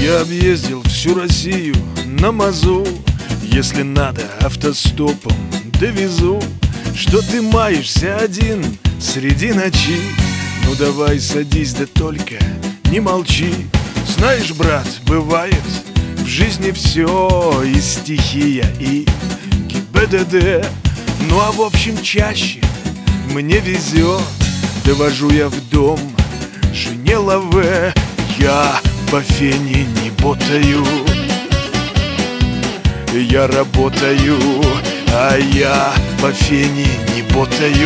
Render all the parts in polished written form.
Я объездил всю Россию на мазу. Если надо, автостопом довезу. Что ты маешься один среди ночи? Ну давай садись, да только не молчи. Знаешь, брат, бывает в жизни все и стихия, и ГИБДД. Ну а в общем чаще мне везет. Довожу я в дом жене лаве. Я по фене не ботаю. Я работаю, а я по фене не ботаю.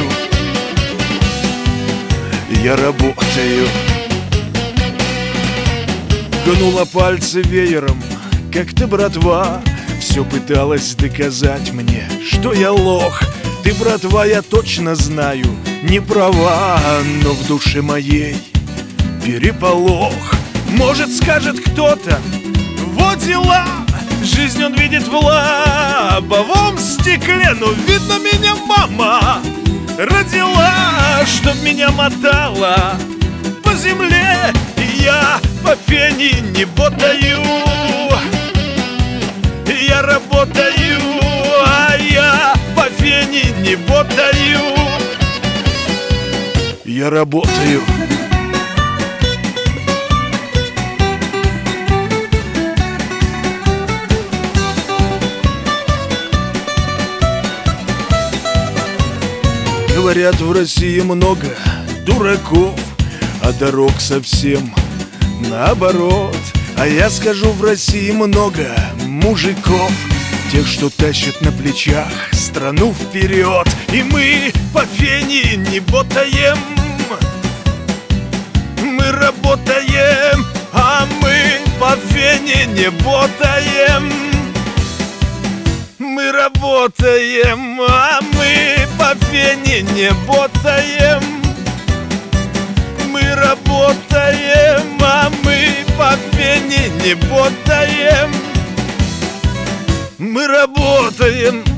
Я работаю. Гнула пальцы веером, как-то братва все пыталась доказать мне, что я лох. Ты, братва, я точно знаю, не права, но в душе моей переполох. Может, скажет кто-то, вот дела, жизнь он видит в лобовом стекле. Но видно, меня мама родила, чтоб меня мотала по земле. И я по фене не ботаю. Я работаю, а я по фене не ботаю. Я работаю. Говорят, в России много дураков, а дорог совсем наоборот. А я скажу, в России много мужиков, тех, что тащат на плечах страну вперед. И мы по фене не ботаем. Мы работаем, а мы по фене не ботаем. Мы работаем, а мы по фене не ботаем. Мы работаем, а мы по фене не ботаем. Мы работаем.